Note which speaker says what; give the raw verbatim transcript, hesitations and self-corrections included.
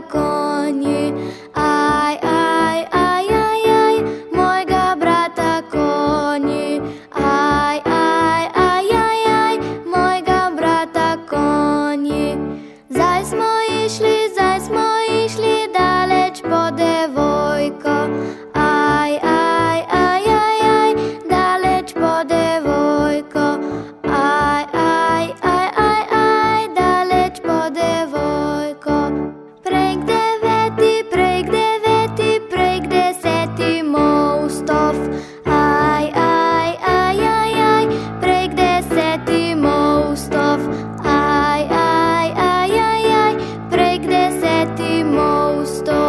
Speaker 1: коні. Ай, ай, ай, ай, ай, мойга брата коні. Ай, ай, ай, ай, ай, мойга брата коні. Zaj smo išli, zaj smo išli daleč po devojko. Aj, aj, aj, aj, aj, daleč po devojko. Aj, aj, aj, aj, aj, daleč po devojko. Prek deveti, prek deveti, prek deseti mostov. Aj, aj, aj, aj, aj, prek deseti mostov. Aj, aj, aj, aj, aj, prek deseti mostov.